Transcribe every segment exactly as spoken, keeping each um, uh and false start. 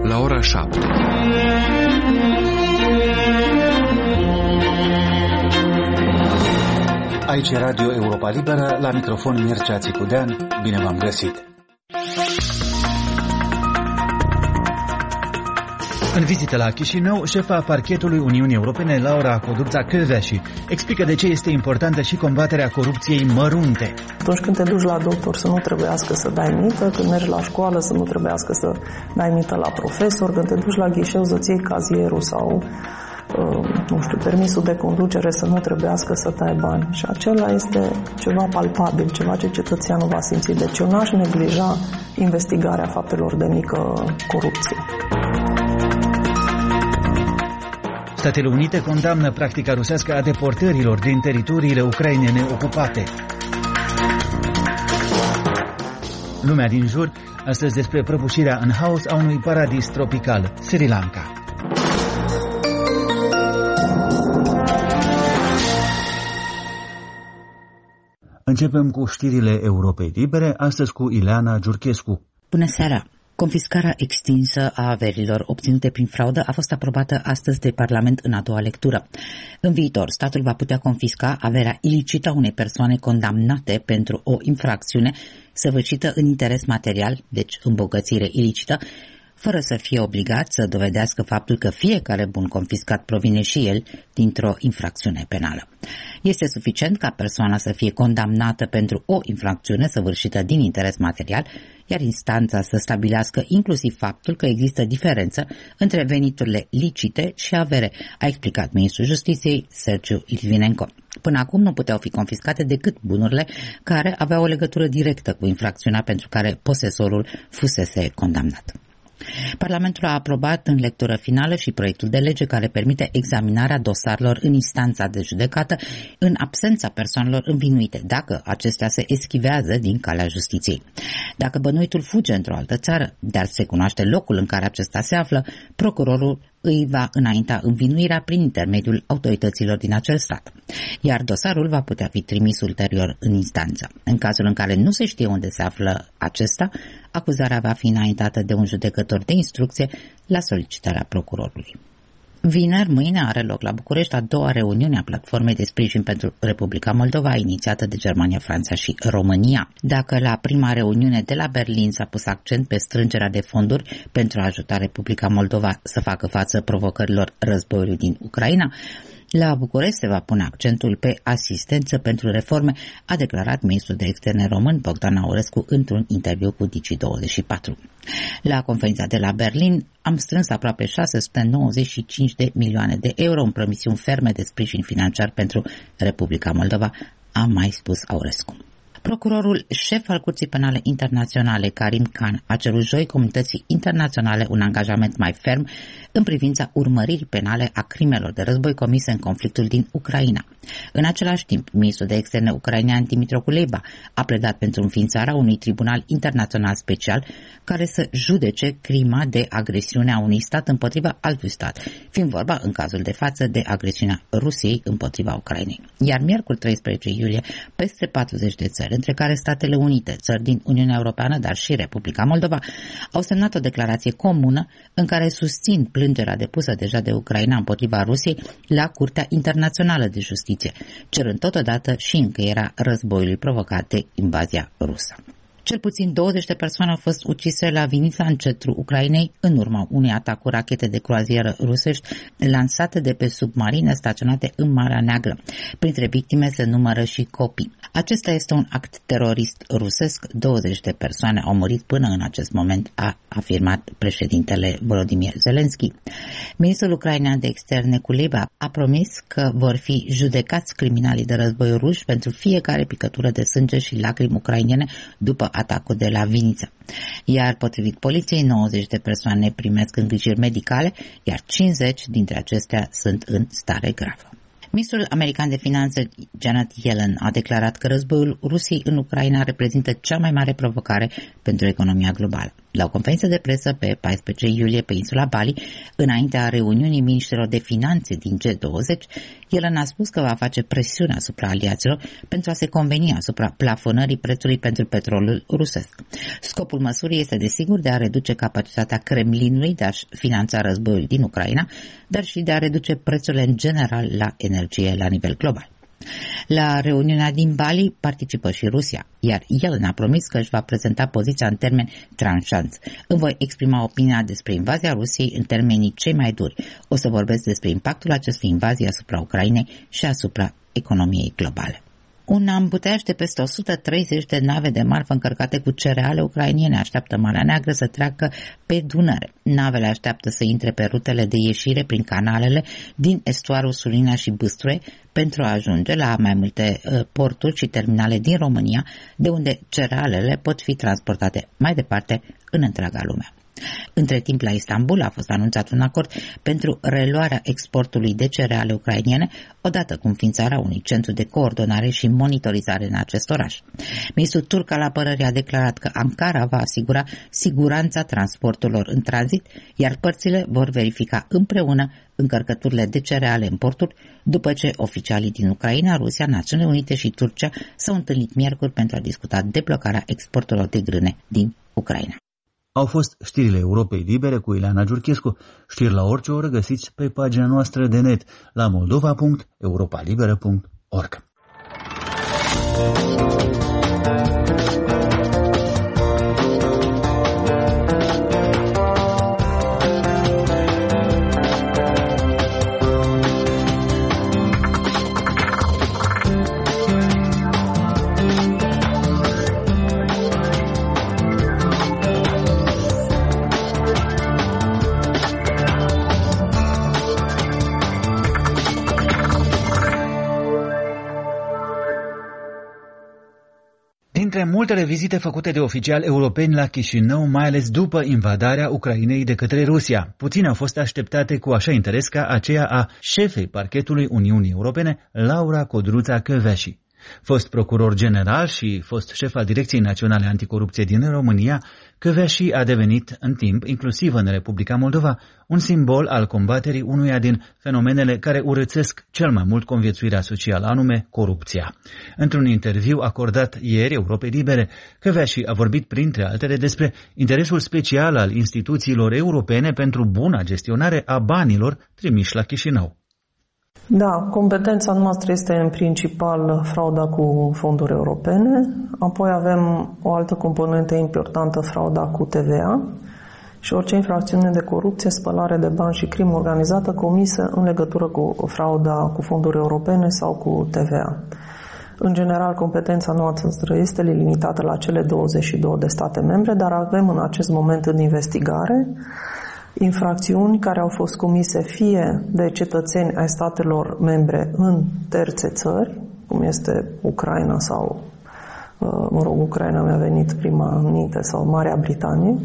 la ora șapte. Aici e Radio Europa Liberă, la microfon Mircea Țicudean. Bine v-am găsit! În vizită la Chișinău, șefa parchetului Uniunii Europene, Laura Codruța-Kövesi, explică de ce este importantă și combaterea corupției mărunte. Atunci când te duci la doctor să nu trebuiască să dai mită, când mergi la școală să nu trebuiască să dai mită la profesor, când te duci la ghișeu să-ți iei cazierul sau nu știu, permisul de conducere să nu trebuiască să tai bani. Și acela este ceva palpabil, ceva ce cetățeanul va simți. Deci eu n-aș neglija investigarea faptelor de mică corupție. Statele Unite condamnă practica rusească a deportărilor din teritoriile ucrainene ocupate. Lumea din jur, astăzi despre prăbușirea în haos a unui paradis tropical, Sri Lanka. Începem cu știrile Europei Libere, astăzi cu Ileana Giurchescu. Bună seara! Confiscarea extinsă a averilor obținute prin fraudă a fost aprobată astăzi de Parlament în a doua lectură. În viitor, statul va putea confisca averea ilicită a unei persoane condamnate pentru o infracțiune săvârșită în interes material, deci îmbogățire ilicită, fără să fie obligat să dovedească faptul că fiecare bun confiscat provine și el dintr-o infracțiune penală. Este suficient ca persoana să fie condamnată pentru o infracțiune săvârșită din interes material, iar instanța să stabilească inclusiv faptul că există diferență între veniturile licite și avere, a explicat ministrul Justiției Sergiu Litvinenko. Până acum nu puteau fi confiscate decât bunurile care aveau o legătură directă cu infracțiunea pentru care posesorul fusese condamnat. Parlamentul a aprobat în lectură finală și proiectul de lege care permite examinarea dosarelor în instanța de judecată în absența persoanelor învinuite, dacă acestea se eschivează din calea justiției. Dacă bănuitul fuge într-o altă țară, dar se cunoaște locul în care acesta se află, procurorul îi va înainta învinuirea prin intermediul autorităților din acel stat, iar dosarul va putea fi trimis ulterior în instanță. În cazul în care nu se știe unde se află acesta, acuzarea va fi înaintată de un judecător de instrucție la solicitarea procurorului. Vineri, mâine, are loc la București a doua reuniune a Platformei de Sprijin pentru Republica Moldova, inițiată de Germania, Franța și România. Dacă la prima reuniune de la Berlin s-a pus accent pe strângerea de fonduri pentru a ajuta Republica Moldova să facă față provocărilor războiului din Ucraina, la București se va pune accentul pe asistență pentru reforme, a declarat ministrul de externe român Bogdan Aurescu într-un interviu cu Digi douăzeci și patru. La conferința de la Berlin am strâns aproape șase sute nouăzeci și cinci de milioane de euro în promisiuni ferme de sprijin financiar pentru Republica Moldova, a mai spus Aurescu. Procurorul șef al Curții Penale Internaționale, Karim Khan, a cerut joi comunității internaționale un angajament mai ferm în privința urmăririi penale a crimelor de război comise în conflictul din Ucraina. În același timp, ministrul de externe ucrainean Dimitro Kuleba a pledat pentru înființarea unui tribunal internațional special care să judece crima de agresiune a unui stat împotriva altui stat, fiind vorba în cazul de față de agresiunea Rusiei împotriva Ucrainei. Iar miercuri treisprezece iulie, peste patruzeci de țări, între care Statele Unite, țări din Uniunea Europeană, dar și Republica Moldova, au semnat o declarație comună în care susțin plângerea depusă deja de Ucraina împotriva Rusiei la Curtea Internațională de Justiție, cerând totodată și încheierea războiului provocat de invazia rusă. Cel puțin douăzeci de persoane au fost ucise la Vinița, în centrul Ucrainei, în urma unui atac cu rachete de croazieră rusești lansate de pe submarine staționate în Marea Neagră. Printre victime se numără și copii. Acesta este un act terorist rusesc. douăzeci de persoane au murit până în acest moment, a afirmat președintele Volodymyr Zelensky. Ministrul ucrainean de externe Kuleba a promis că vor fi judecați criminalii de război ruși pentru fiecare picătură de sânge și lacrimi ucrainene după atacul de la Vinița. Iar potrivit poliției, nouăzeci de persoane primesc îngrijiri medicale, iar cincizeci dintre acestea sunt în stare gravă. Ministrul american de finanțe Janet Yellen a declarat că războiul Rusiei în Ucraina reprezintă cea mai mare provocare pentru economia globală. La o conferință de presă pe paisprezece iulie pe insula Bali, înaintea reuniunii miniștrilor de finanțe din G douăzeci, el a spus că va face presiune asupra aliaților pentru a se conveni asupra plafonării prețului pentru petrolul rusesc. Scopul măsurii este desigur de a reduce capacitatea Kremlinului de a-și finanța războiul din Ucraina, dar și de a reduce prețurile în general la energie la nivel global. La reuniunea din Bali participă și Rusia, iar el ne-a promis că își va prezenta poziția în termeni tranșanți. Îmi voi exprima opinia despre invazia Rusiei în termenii cei mai duri. O să vorbesc despre impactul acestei invazii asupra Ucrainei și asupra economiei globale. Un ambuteaj de peste o sută treizeci de nave de marfă încărcate cu cereale ucrainene așteaptă Marea Neagră să treacă pe Dunăre. Navele așteaptă să intre pe rutele de ieșire prin canalele din estuarul Sulina și Bâstroe pentru a ajunge la mai multe uh, porturi și terminale din România, de unde cerealele pot fi transportate mai departe în întreaga lume. Între timp, la Istanbul a fost anunțat un acord pentru reluarea exportului de cereale ucrainene, odată cu înființarea unui centru de coordonare și monitorizare în acest oraș. Ministrul turc al apărării a declarat că Ankara va asigura siguranța transporturilor în tranzit, iar părțile vor verifica împreună încărcăturile de cereale în porturi, după ce oficialii din Ucraina, Rusia, Națiunile Unite și Turcia s-au întâlnit miercuri pentru a discuta deblocarea exporturilor de grâne din Ucraina. Au fost știrile Europei Libere cu Ileana Giurchescu. Știri la orice oră găsiți pe pagina noastră de net la moldova punct europa liberă punct org. Dintre multele vizite făcute de oficiali europeni la Chișinău, mai ales după invadarea Ucrainei de către Rusia, puține au fost așteptate cu așa interes ca aceea a șefei parchetului Uniunii Europene, Laura Codruța Kövesi. Fost procuror general și fost șef al Direcției Naționale Anticorupție din România, Kövesi a devenit în timp, inclusiv în Republica Moldova, un simbol al combaterii unuia din fenomenele care urățesc cel mai mult conviețuirea socială, anume corupția. Într-un interviu acordat ieri Europei Libere, Kövesi a vorbit printre altele despre interesul special al instituțiilor europene pentru buna gestionare a banilor trimiși la Chișinău. Da, competența noastră este în principal frauda cu fonduri europene, apoi avem o altă componentă importantă, frauda cu T V A și orice infracțiune de corupție, spălare de bani și crimă organizată comisă în legătură cu frauda cu fonduri europene sau cu T V A. În general, competența noastră este limitată la cele douăzeci și două de state membre, dar avem în acest moment în investigare infracțiuni care au fost comise fie de cetățeni ai statelor membre în terțe țări, cum este Ucraina sau, mă rog, Ucraina mi-a venit prima în minte, sau Marea Britanie,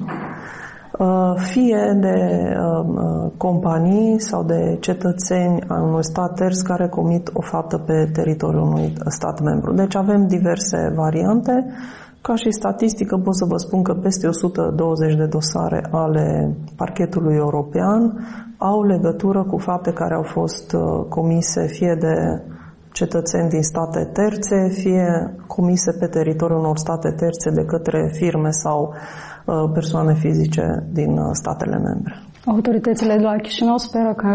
fie de companii sau de cetățeni ai unui stat terț care comit o faptă pe teritoriul unui stat membru. Deci avem diverse variante. Ca și statistică pot să vă spun că peste o sută douăzeci de dosare ale parchetului european au legătură cu fapte care au fost comise fie de cetățeni din state terțe, fie comise pe teritoriul unor state terțe de către firme sau persoane fizice din statele membre. Autoritățile de la Chișinău speră că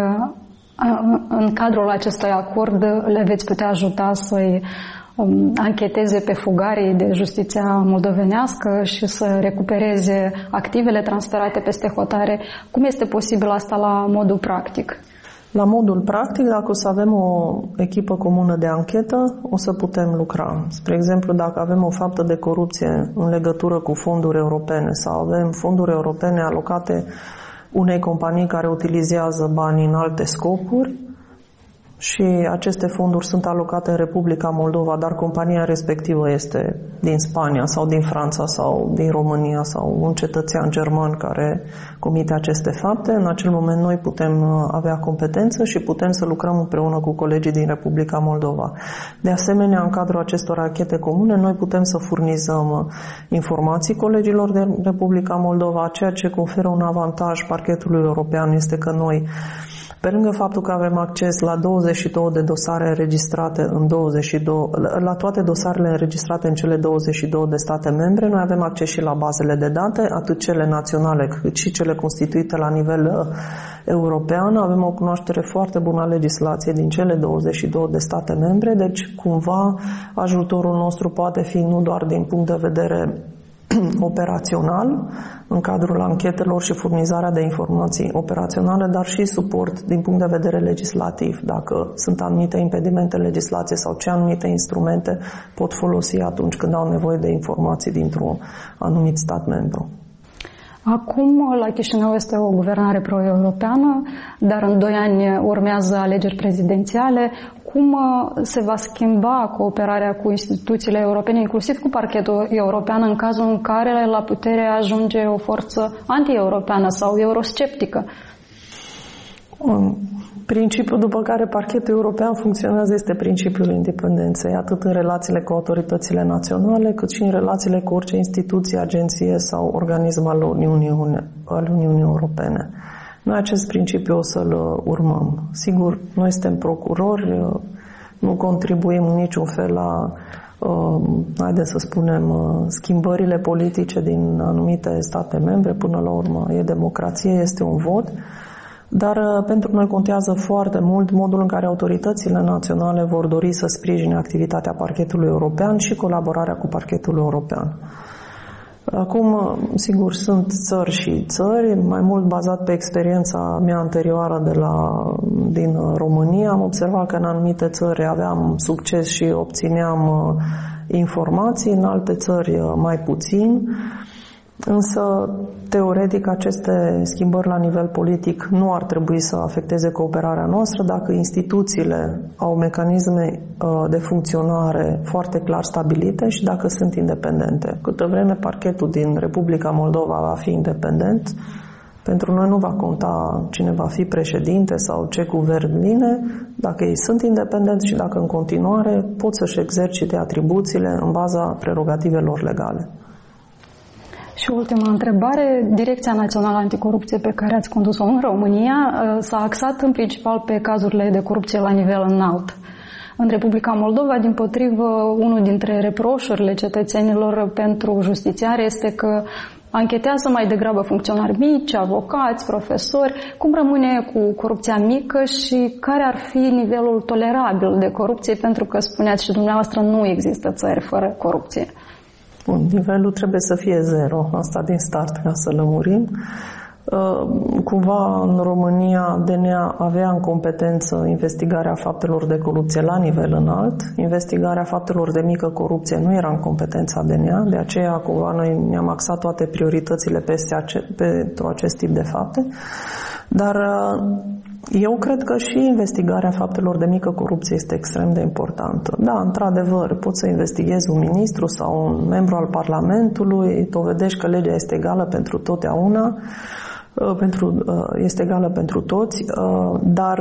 în cadrul acestui acord le veți putea ajuta să-i ancheteze pe fugarii de justiția moldovenească și să recupereze activele transferate peste hotare. Cum este posibil asta la modul practic? La modul practic, dacă o să avem o echipă comună de anchetă, o să putem lucra. Spre exemplu, dacă avem o faptă de corupție în legătură cu fonduri europene sau avem fonduri europene alocate unei companii care utilizează banii în alte scopuri, și aceste fonduri sunt alocate în Republica Moldova, dar compania respectivă este din Spania sau din Franța sau din România sau un cetățean german care comite aceste fapte, în acel moment noi putem avea competență și putem să lucrăm împreună cu colegii din Republica Moldova. De asemenea, în cadrul acestor anchete comune, noi putem să furnizăm informații colegilor din Republica Moldova, ceea ce conferă un avantaj parchetului european este că noi, pe lângă faptul că avem acces la douăzeci și două de dosare înregistrate în douăzeci și doi, la toate dosarele înregistrate în cele douăzeci și două de state membre, noi avem acces și la bazele de date, atât cele naționale cât și cele constituite la nivel european. Avem o cunoaștere foarte bună a legislației din cele douăzeci și două de state membre, deci cumva ajutorul nostru poate fi nu doar din punct de vedere operațional, în cadrul anchetelor și furnizarea de informații operaționale, dar și suport din punct de vedere legislativ, dacă sunt anumite impedimente în legislație sau ce anumite instrumente pot folosi atunci când au nevoie de informații dintr-un anumit stat membru. Acum, la Chișinău este o guvernare pro-europeană, dar în doi ani urmează alegeri prezidențiale. Cum se va schimba cooperarea cu instituțiile europene, inclusiv cu parchetul european, în cazul în care la putere ajunge o forță anti-europeană sau eurosceptică? Principiul după care parchetul european funcționează este principiul independenței, atât în relațiile cu autoritățile naționale, cât și în relațiile cu orice instituție, agenție sau organism al Uniunii, al Uniunii Europene. Noi acest principiu o să-l urmăm. Sigur, noi suntem procurori, nu contribuim în niciun fel la, uh, haideți să spunem, uh, schimbările politice din anumite state membre. Până la urmă e democrație, este un vot. Dar uh, pentru noi contează foarte mult modul în care autoritățile naționale vor dori să sprijine activitatea parchetului european și colaborarea cu parchetul european. Acum, sigur, sunt țări și țări, mai mult bazat pe experiența mea anterioară de la, din România. Am observat că în anumite țări aveam succes și obțineam informații, în alte țări mai puțin. Însă, teoretic, aceste schimbări la nivel politic nu ar trebui să afecteze cooperarea noastră dacă instituțiile au mecanisme de funcționare foarte clar stabilite și dacă sunt independente. Câtă vreme parchetul din Republica Moldova va fi independent, pentru noi nu va conta cine va fi președinte sau ce guvern vine, dacă ei sunt independenți și dacă în continuare pot să-și exercite atribuțiile în baza prerogativelor legale. Și ultima întrebare, Direcția Națională Anticorupție pe care ați condus-o în România s-a axat în principal pe cazurile de corupție la nivel înalt. În Republica Moldova, dimpotrivă, unul dintre reproșurile cetățenilor pentru justițiare este că anchetează mai degrabă funcționari mici, avocați, profesori. Cum rămâne cu corupția mică și care ar fi nivelul tolerabil de corupție? Pentru că spuneați și dumneavoastră, nu există țări fără corupție. Bun, nivelul trebuie să fie zero, asta din start, ca să lămurim. Cumva în România D N A avea în competență investigarea faptelor de corupție la nivel înalt. Investigarea faptelor de mică corupție nu era în competența D N A, de aceea cumva noi ne-am axat toate prioritățile pentru acest tip de fapte. Dar eu cred că și investigarea faptelor de mică corupție este extrem de importantă. Da, într-adevăr, poți să investighezi un ministru sau un membru al Parlamentului, dovedești că legea este egală pentru totdeauna, pentru, este egală pentru toți, dar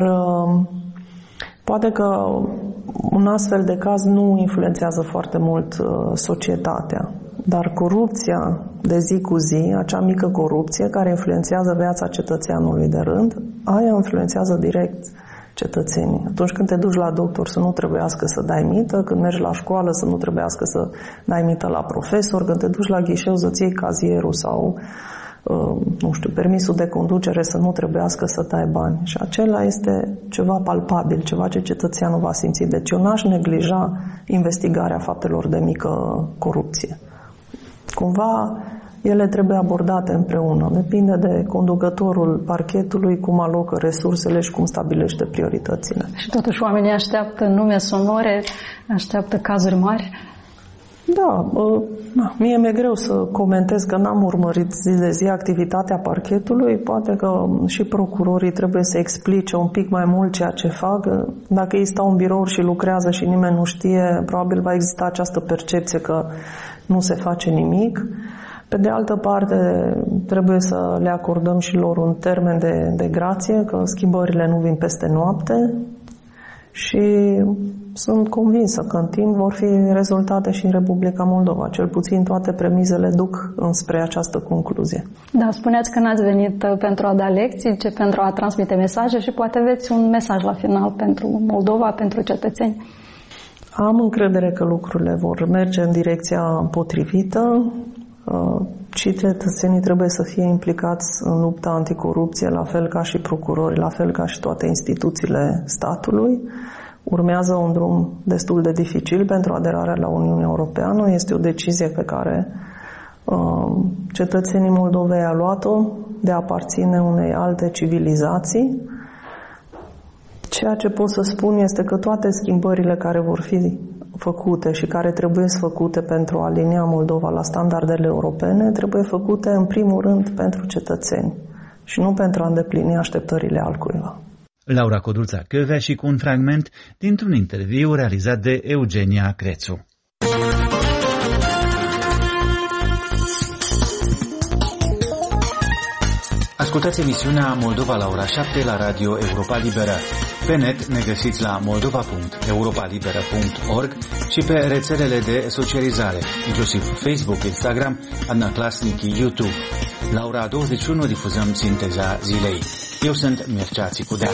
poate că un astfel de caz nu influențează foarte mult societatea. Dar corupția de zi cu zi, acea mică corupție care influențează viața cetățeanului de rând, aia influențează direct cetățenii. Atunci când te duci la doctor să nu trebuiască să dai mită, când mergi la școală să nu trebuiască să dai mită la profesor, când te duci la ghișeu să-ți iei cazierul sau nu știu, permisul de conducere să nu trebuiască să dai bani. Și acela este ceva palpabil, ceva ce cetățeanul va simți. Deci eu n-aș neglija investigarea faptelor de mică corupție. Cumva ele trebuie abordate împreună. Depinde de conducătorul parchetului, cum alocă resursele și cum stabilește prioritățile. Și totuși oamenii așteaptă nume sonore, așteaptă cazuri mari. Da, mie mi-e greu să comentez că n-am urmărit zi de zi activitatea parchetului. Poate că și procurorii trebuie să explice un pic mai mult ceea ce fac. Dacă ei stau în birouri și lucrează și nimeni nu știe, probabil va exista această percepție că nu se face nimic. Pe de altă parte, trebuie să le acordăm și lor un termen de, de grație, că schimbările nu vin peste noapte și sunt convinsă că în timp vor fi rezultate și în Republica Moldova. Cel puțin toate premizele duc înspre această concluzie. Da, spuneați că n-ați venit pentru a da lecții, ci pentru a transmite mesaje și poate aveți un mesaj la final pentru Moldova, pentru cetățeni. Am încredere că lucrurile vor merge în direcția potrivită. Și cetățenii trebuie să fie implicați în lupta anticorupție, la fel ca și procurorii, la fel ca și toate instituțiile statului. Urmează un drum destul de dificil pentru aderarea la Uniunea Europeană. Este o decizie pe care uh, cetățenii Moldovei au luat-o de a aparține unei alte civilizații. Ceea ce pot să spun este că toate schimbările care vor fi făcute și care trebuie făcute pentru a alinia Moldova la standardele europene trebuie făcute în primul rând pentru cetățeni și nu pentru a îndeplini așteptările altcuiva. Laura Codruța-Căvea și cu un fragment dintr-un interviu realizat de Eugenia Crețu. Ascultați emisiunea Moldova la ora șapte la Radio Europa Liberă. Pe net ne găsiți la moldova punct europa liberă punct org și pe rețelele de socializare, inclusiv Facebook, Instagram, Adnaclasnic, YouTube. La ora douăzeci și unu difuzăm sinteza zilei. Eu sunt Mircea Țicudea.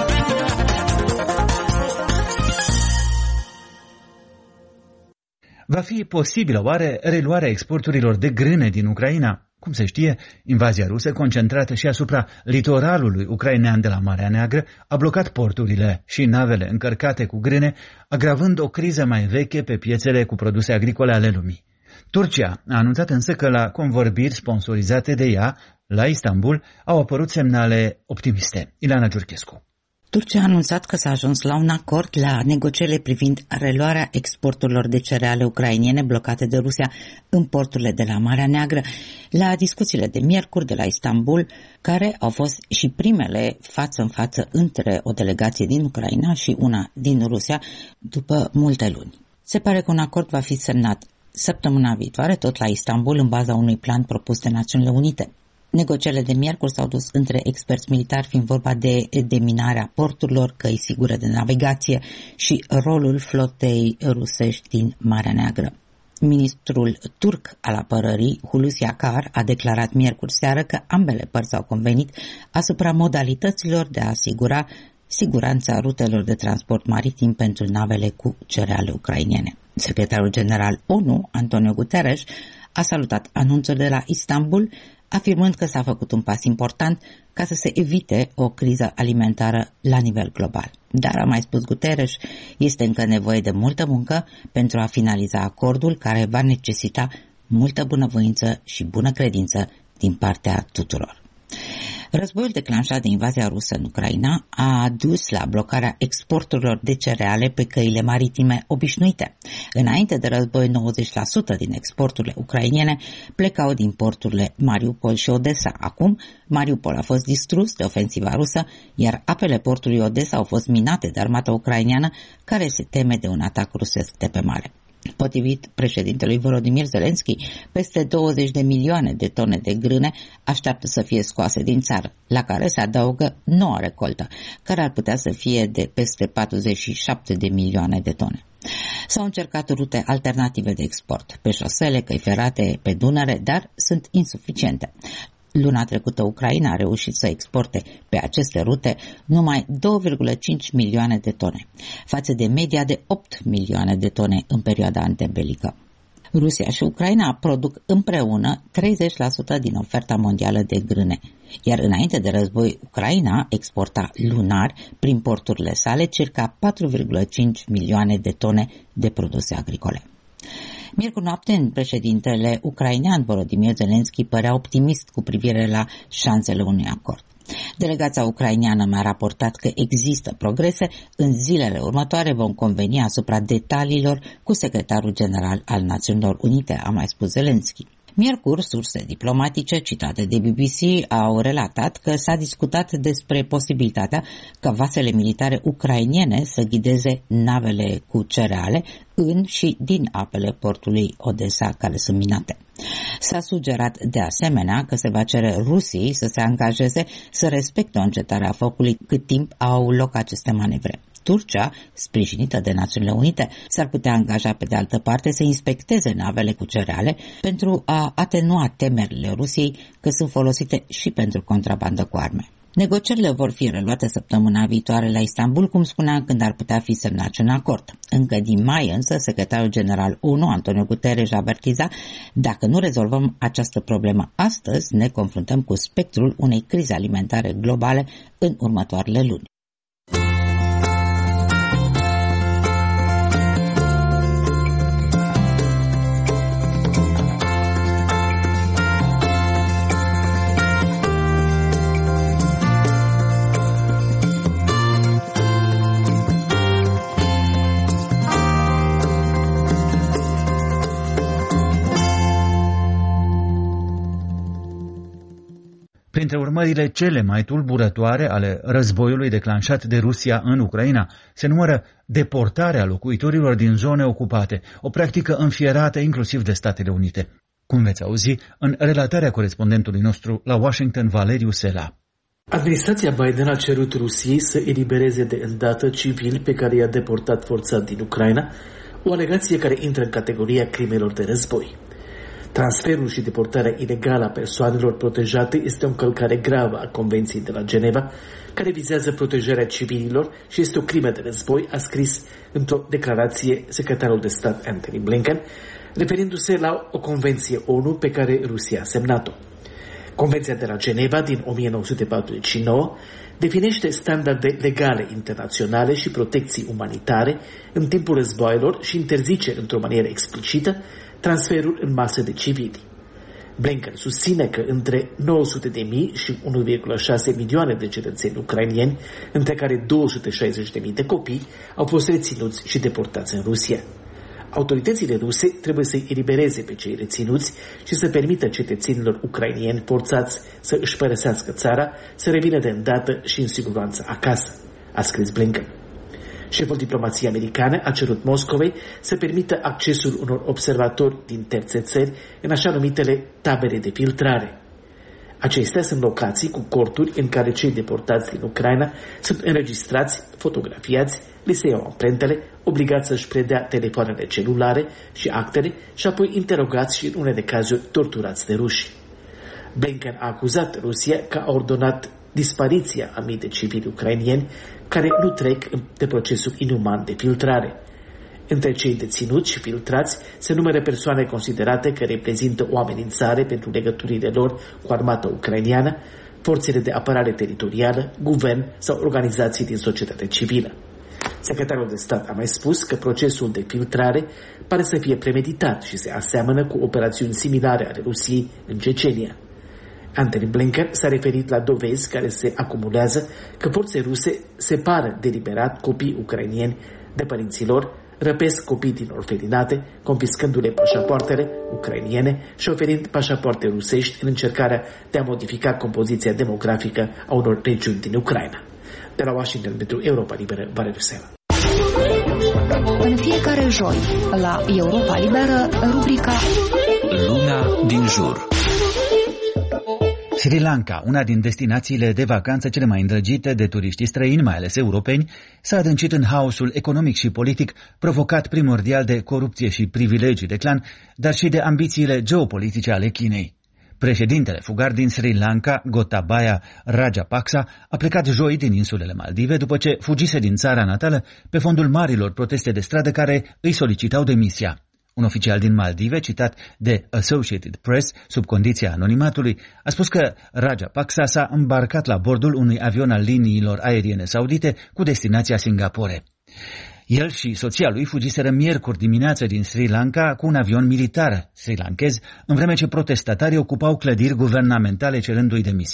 Va fi posibilă oare reluarea exporturilor de grâne din Ucraina? Cum se știe, invazia rusă, concentrată și asupra litoralului ucrainean de la Marea Neagră, a blocat porturile și navele încărcate cu grâne, agravând o criză mai veche pe piețele cu produse agricole ale lumii. Turcia a anunțat însă că la convorbiri sponsorizate de ea, la Istanbul, au apărut semnale optimiste. Ileana Giurchescu. Turcia a anunțat că s-a ajuns la un acord la negocierile privind reluarea exporturilor de cereale ucrainene blocate de Rusia în porturile de la Marea Neagră, la discuțiile de miercuri de la Istanbul, care au fost și primele față în față între o delegație din Ucraina și una din Rusia după multe luni. Se pare că un acord va fi semnat săptămâna viitoare, tot la Istanbul, în baza unui plan propus de Națiunile Unite. Negocierile de miercuri s-au dus între experți militari, fiind vorba de deminarea porturilor, căi sigure de navigație și rolul flotei rusești din Marea Neagră. Ministrul turc al apărării, Hulusi Akar, a declarat miercuri seară că ambele părți au convenit asupra modalităților de a asigura siguranța rutelor de transport maritim pentru navele cu cereale ucrainene. Secretarul general O N U, Antonio Guterres, a salutat anunțul de la Istanbul, afirmând că s-a făcut un pas important ca să se evite o criză alimentară la nivel global. Dar, a mai spus Guterres, este încă nevoie de multă muncă pentru a finaliza acordul care va necesita multă bunăvoință și bună credință din partea tuturor. Războiul declanșat de invazia rusă în Ucraina a dus la blocarea exporturilor de cereale pe căile maritime obișnuite. Înainte de război, nouăzeci la sută din exporturile ucrainene plecau din porturile Mariupol și Odessa. Acum, Mariupol a fost distrus de ofensiva rusă, iar apele portului Odessa au fost minate de armata ucraineană, care se teme de un atac rusesc de pe mare. Potrivit președintelui Volodymyr Zelensky, peste douăzeci de milioane de tone de grâne așteaptă să fie scoase din țară, la care se adaugă noua recoltă, care ar putea să fie de peste patruzeci și șapte de milioane de tone. S-au încercat rute alternative de export, pe șosele, căi ferate, pe Dunăre, dar sunt insuficiente. Luna trecută, Ucraina a reușit să exporte pe aceste rute numai două virgulă cinci milioane de tone, față de media de opt milioane de tone în perioada antebelică. Rusia și Ucraina produc împreună treizeci la sută din oferta mondială de grâne, iar înainte de război, Ucraina exporta lunar prin porturile sale circa patru virgulă cinci milioane de tone de produse agricole. Miercuri noapte, președintele ucrainean Volodymyr Zelensky părea optimist cu privire la șansele unui acord. Delegația ucraineană mi-a raportat că există progrese. În zilele următoare vom conveni asupra detaliilor cu secretarul general al Națiunilor Unite, a mai spus Zelensky. Miercuri, surse diplomatice citate de B B C au relatat că s-a discutat despre posibilitatea ca vasele militare ucrainene să ghideze navele cu cereale în și din apele portului Odessa, care sunt minate. S-a sugerat de asemenea că se va cere Rusiei să se angajeze să respecte o încetare a focului cât timp au loc aceste manevre. Turcia, sprijinită de Națiunile Unite, s-ar putea angaja pe de altă parte să inspecteze navele cu cereale pentru a atenua temerile Rusiei că sunt folosite și pentru contrabandă cu arme. Negocierile vor fi reluate săptămâna viitoare la Istanbul, cum spuneam, când ar putea fi semnat un acord. Încă din mai însă, secretarul general O N U, Antonio Guterres, a avertizat: dacă nu rezolvăm această problemă astăzi, ne confruntăm cu spectrul unei crize alimentare globale în următoarele luni. Printre urmările cele mai tulburătoare ale războiului declanșat de Rusia în Ucraina se numără deportarea locuitorilor din zone ocupate, o practică înfierată inclusiv de Statele Unite. Cum veți auzi în relatarea corespondentului nostru la Washington, Valeriu Sela. Administrația Biden a cerut Rusiei să elibereze de îndată civili pe care i-a deportat forțat din Ucraina, o alegație care intră în categoria crimelor de război. Transferul și deportarea ilegală a persoanelor protejate este o încălcare gravă a Convenției de la Geneva, care vizează protejarea civililor și este o crimă de război, a scris într-o declarație secretarul de stat Antony Blinken, referindu-se la o convenție O N U pe care Rusia a semnat-o. Convenția de la Geneva din o mie nouă sute patruzeci și nouă definește standarde legale internaționale și protecții umanitare în timpul războaielor și interzice într-o manieră explicită transferul în masă de civili. Blinken susține că între nouă sute de mii și unu virgulă șase milioane de cetățeni ucrainieni, între care două sute șaizeci de mii de copii, au fost reținuți și deportați în Rusia. Autoritățile ruse trebuie să-i elibereze pe cei reținuți și să permită cetățenilor ucrainieni forțați să își părăsească țara, să revină de îndată și în siguranță acasă, a scris Blinken. Șeful diplomației americane a cerut Moscovei să permită accesul unor observatori din terțe țări în așa numitele tabere de filtrare. Acestea sunt locații cu corturi în care cei deportați din Ucraina sunt înregistrați, fotografiați, li se iau amprentele, obligați să-și predea telefoanele celulare și actele și apoi interogați și în unele cazuri torturați de ruși. Blinken a acuzat Rusia că a ordonat dispariția a mii de civili ucrainieni care nu trec de procesul inuman de filtrare. Între cei deținuți și filtrați se numără persoane considerate că reprezintă o amenințare pentru legăturile lor cu armata ucraineană, forțele de apărare teritorială, guvern sau organizații din societatea civilă. Secretarul de stat a mai spus că procesul de filtrare pare să fie premeditat și se aseamănă cu operațiuni similare ale Rusiei în Cecenia. Antony Blinken s-a referit la dovezi care se acumulează că forțe ruse separă deliberat copii ucrainieni de părinților, răpesc copii din orfelinate, confiscându-le pașapoartele ucrainiene și oferind pașapoarte rusești în încercarea de a modifica compoziția demografică a unor regiuni din Ucraina. De la Washington pentru Europa Liberă, Valeriu Sela. În fiecare joi, la Europa Liberă, rubrica Luna din jur. Sri Lanka, una din destinațiile de vacanță cele mai îndrăgite de turiștii străini, mai ales europeni, s-a adâncit în haosul economic și politic provocat primordial de corupție și privilegii de clan, dar și de ambițiile geopolitice ale Chinei. Președintele fugar din Sri Lanka, Gotabaya Rajapaksa, a plecat joi din insulele Maldive după ce fugise din țara natală pe fondul marilor proteste de stradă care îi solicitau demisia. Un oficial din Maldive, citat de Associated Press, sub condiția anonimatului, a spus că Rajapaksa s-a îmbarcat la bordul unui avion al liniilor aeriene saudite cu destinația Singapore. El și soția lui fugiseră miercuri dimineață din Sri Lanka cu un avion militar sri lankez, în vreme ce protestatarii ocupau clădiri guvernamentale cerându-i demisia.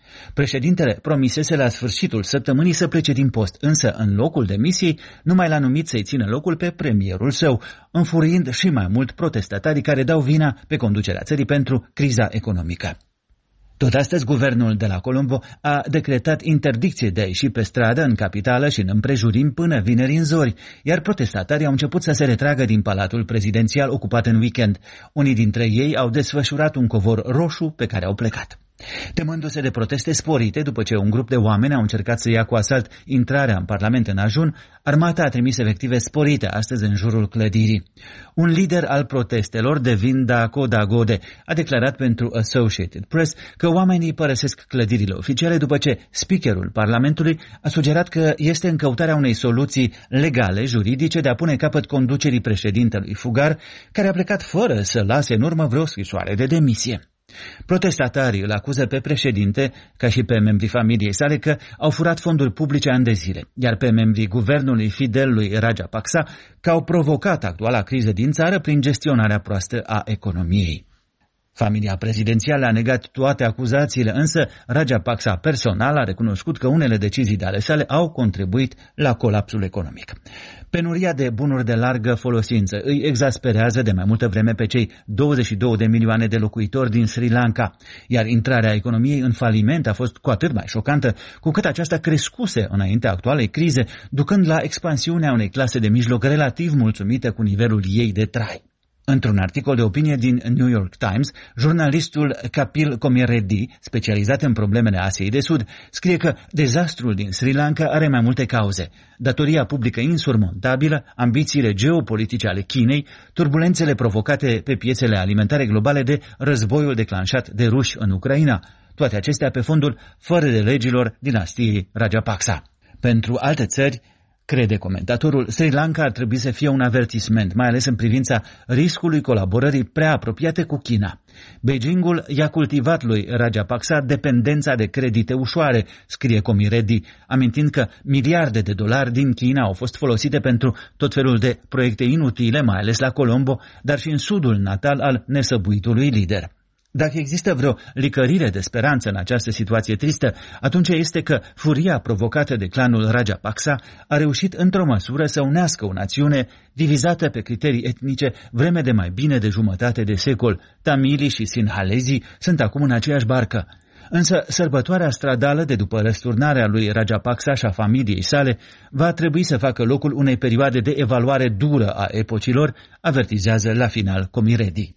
Președintele promisese la sfârșitul săptămânii să plece din post, însă în locul demisiei nu mai l-a numit să-i țină locul pe premierul său, înfuriind și mai mult protestatarii care dau vina pe conducerea țării pentru criza economică. Tot astăzi, guvernul de la Colombo a decretat interdicție de a ieși pe stradă în capitală și în împrejurim până vineri în zori, iar protestatarii au început să se retragă din palatul prezidențial ocupat în weekend. Unii dintre ei au desfășurat un covor roșu pe care au plecat. Temându-se de proteste sporite după ce un grup de oameni au încercat să ia cu asalt intrarea în Parlament în ajun, armata a trimis efective sporite astăzi în jurul clădirii. Un lider al protestelor, Devinda Kodagode, a declarat pentru Associated Press că oamenii părăsesc clădirile oficiale după ce speakerul Parlamentului a sugerat că este în căutarea unei soluții legale, juridice, de a pune capăt conducerii președintelui fugar, care a plecat fără să lase în urmă vreo scrisoare de demisie. Protestatarii îl acuză pe președinte, ca și pe membrii familiei sale, că au furat fonduri publice ani de zile, iar pe membrii guvernului fidel lui Rajapaksa că au provocat actuala criză din țară prin gestionarea proastă a economiei. Familia prezidențială a negat toate acuzațiile, însă Rajapaksa personal a recunoscut că unele decizii de ale sale au contribuit la colapsul economic. Penuria de bunuri de largă folosință îi exasperează de mai multă vreme pe cei douăzeci și două de milioane de locuitori din Sri Lanka, iar intrarea economiei în faliment a fost cu atât mai șocantă, cu cât aceasta crescuse înaintea actualei crize, ducând la expansiunea unei clase de mijloc relativ mulțumită cu nivelul ei de trai. Într-un articol de opinie din New York Times, jurnalistul Kapil Komireddy, specializat în problemele Asiei de Sud, scrie că dezastrul din Sri Lanka are mai multe cauze: datoria publică insurmontabilă, ambițiile geopolitice ale Chinei, turbulențele provocate pe piețele alimentare globale de războiul declanșat de ruși în Ucraina, toate acestea pe fondul fără de legilor dinastiei Rajapaksa. Pentru alte țări, crede comentatorul, Sri Lanka ar trebui să fie un avertisment, mai ales în privința riscului colaborării prea apropiate cu China. Beijingul i-a cultivat lui Rajapaksa dependența de credite ușoare, scrie Komireddy, amintind că miliarde de dolari din China au fost folosite pentru tot felul de proiecte inutile, mai ales la Colombo, dar și în sudul natal al nesăbuitului lider. Dacă există vreo licărire de speranță în această situație tristă, atunci este că furia provocată de clanul Rajapaksa a reușit într-o măsură să unească o națiune divizată pe criterii etnice vreme de mai bine de jumătate de secol. Tamilii și sinhalezii sunt acum în aceeași barcă. Însă sărbătoarea stradală de după răsturnarea lui Rajapaksa și a familiei sale va trebui să facă locul unei perioade de evaluare dură a epocilor, avertizează la final Komireddy.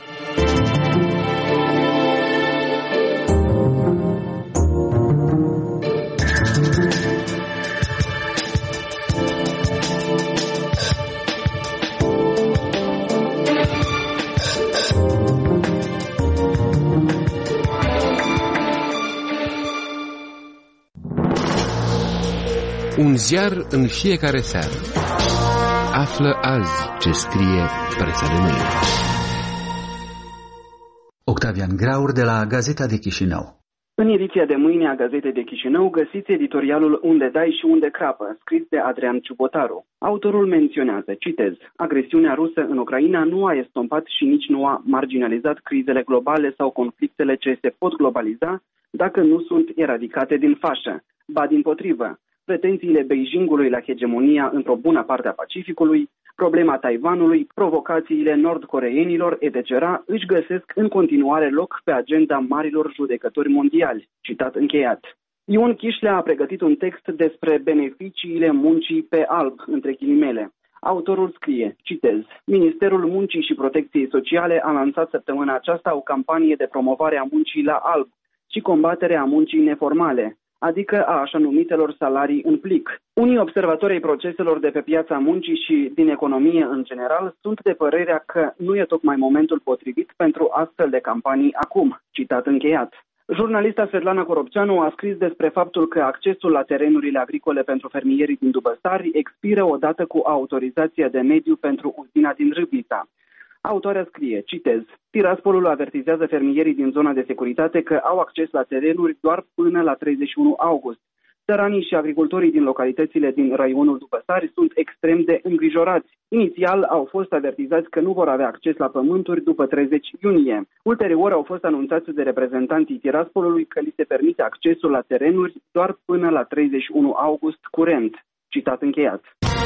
Un ziar în fiecare seară. Află azi ce scrie presa de mâine. Octavian Graur de la Gazeta de Chișinău. În ediția de mâine a Gazetei de Chișinău găsiți editorialul Unde dai și unde crapă, scris de Adrian Ciubotaru. Autorul menționează, citez, agresiunea rusă în Ucraina nu a estompat și nici nu a marginalizat crizele globale sau conflictele ce se pot globaliza dacă nu sunt eradicate din fașă. Ba dimpotrivă, pretențiile Beijingului la hegemonia într-o bună parte a Pacificului, problema Taiwanului, provocațiile nord-coreeniilor, et cetera, își găsesc în continuare loc pe agenda marilor judecători mondiali. Citat încheiat. Ion Chișlea a pregătit un text despre beneficiile muncii pe alb, între ghilimele. Autorul scrie, citez, Ministerul Muncii și Protecției Sociale a lansat săptămâna aceasta o campanie de promovare a muncii la alb și combaterea muncii neformale, adică a așa numitelor salarii în plic. Unii observatori ai proceselor de pe piața muncii și din economie în general sunt de părerea că nu e tocmai momentul potrivit pentru astfel de campanii acum, citat încheiat. Jurnalista Svetlana Coropceanu a scris despre faptul că accesul la terenurile agricole pentru fermierii din Dubăsari expiră odată cu autorizația de mediu pentru uzina din Râbnița. Autoarea scrie, citez, Tiraspolul avertizează fermierii din zona de securitate că au acces la terenuri doar până la treizeci și unu august. Țăranii și agricultorii din localitățile din raionul Dupăsari sunt extrem de îngrijorați. Inițial au fost avertizați că nu vor avea acces la pământuri după treizeci iunie. Ulterior au fost anunțați de reprezentanții Tiraspolului că li se permite accesul la terenuri doar până la treizeci și unu august curent. Citat încheiat.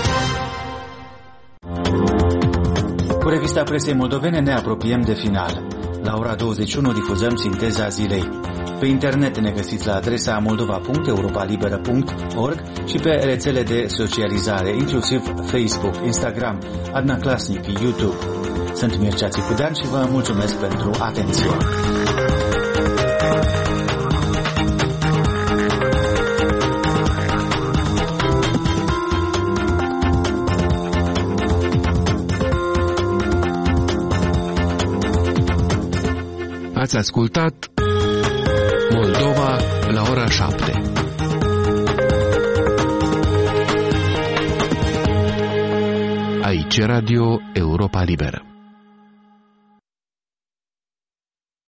Cu revista presei moldovene ne apropiem de final. La ora douăzeci și unu difuzăm sinteza zilei. Pe internet ne găsiți la adresa moldova punct europa liberă punct org și pe rețele de socializare, inclusiv Facebook, Instagram, Adna Klasnic, YouTube. Sunt Mircea Țicudean și vă mulțumesc pentru atenție. Ați ascultat Moldova la ora șapte. Aici Radio Europa Liberă.